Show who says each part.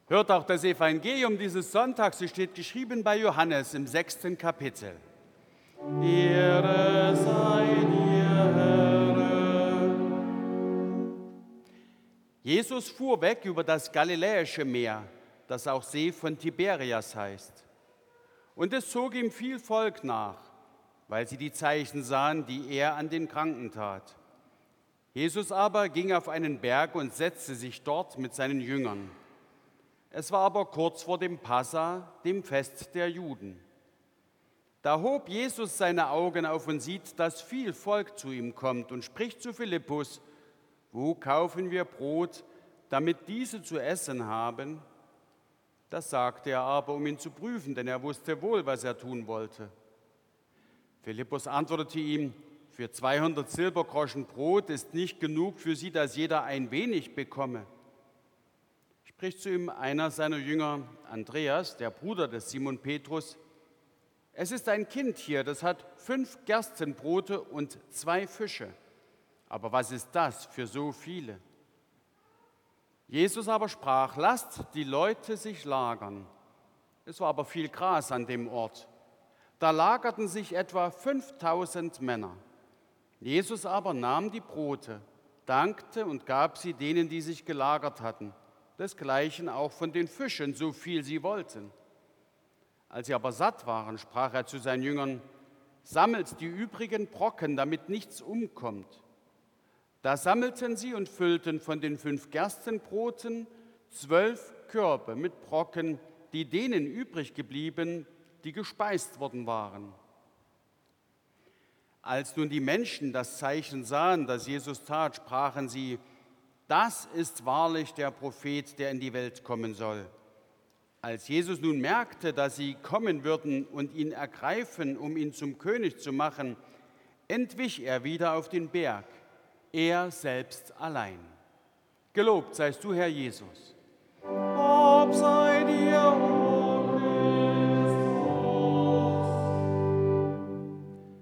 Speaker 1: Hört auch das Evangelium dieses Sonntags, es steht geschrieben bei Johannes im 6. Kapitel. Ehre sei dir, Herr. Jesus fuhr weg über das Galiläische Meer, das auch See von Tiberias heißt. Und es zog ihm viel Volk nach, weil sie die Zeichen sahen, die er an den Kranken tat. Jesus aber ging auf einen Berg und setzte sich dort mit seinen Jüngern. Es war aber kurz vor dem Passa, dem Fest der Juden. Da hob Jesus seine Augen auf und sieht, dass viel Volk zu ihm kommt und spricht zu Philippus: Wo kaufen wir Brot, damit diese zu essen haben? Das sagte er aber, um ihn zu prüfen, denn er wusste wohl, was er tun wollte. Philippus antwortete ihm: Für 200 Silbergroschen Brot ist nicht genug für sie, dass jeder ein wenig bekomme. Spricht zu ihm einer seiner Jünger, Andreas, der Bruder des Simon Petrus: Es ist ein Kind hier, das hat 5 Gerstenbrote und 2 Fische. Aber was ist das für so viele? Jesus aber sprach: Lasst die Leute sich lagern. Es war aber viel Gras an dem Ort. Da lagerten sich etwa 5000 Männer. Jesus aber nahm die Brote, dankte und gab sie denen, die sich gelagert hatten. Desgleichen auch von den Fischen, so viel sie wollten. Als sie aber satt waren, sprach er zu seinen Jüngern: Sammelt die übrigen Brocken, damit nichts umkommt. Da sammelten sie und füllten von den 5 Gerstenbroten 12 Körbe mit Brocken, die denen übrig geblieben, die gespeist worden waren. Als nun die Menschen das Zeichen sahen, das Jesus tat, sprachen sie: Das ist wahrlich der Prophet, der in die Welt kommen soll. Als Jesus nun merkte, dass sie kommen würden und ihn ergreifen, um ihn zum König zu machen, entwich er wieder auf den Berg, er selbst allein. Gelobt seist du, Herr Jesus. Lob sei